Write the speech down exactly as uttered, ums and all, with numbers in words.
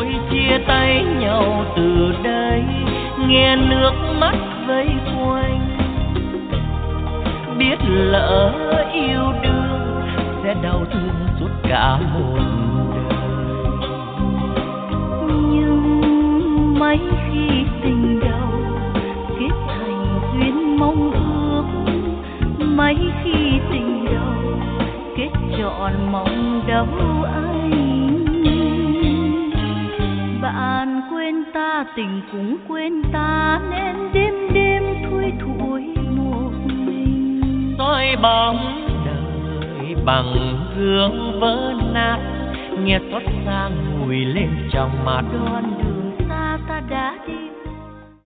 hay chia tay nhau từ đây, nghe nước mắt vây quanh. Biết lỡ yêu đương sẽ đau thương suốt cả một đời. Nhưng mấy khi tình đầu kết thành duyên mong ước, mấy khi tình đầu kết trọn mong đâu anh. Bạn quên ta, tình cũng quên ta, nên đêm đêm thui thủi một mình. Soi bóng đời bằng gương vỡ nát, nghe xót xa ngùi lên trong mắt. Đoạn đường xa ta đã đi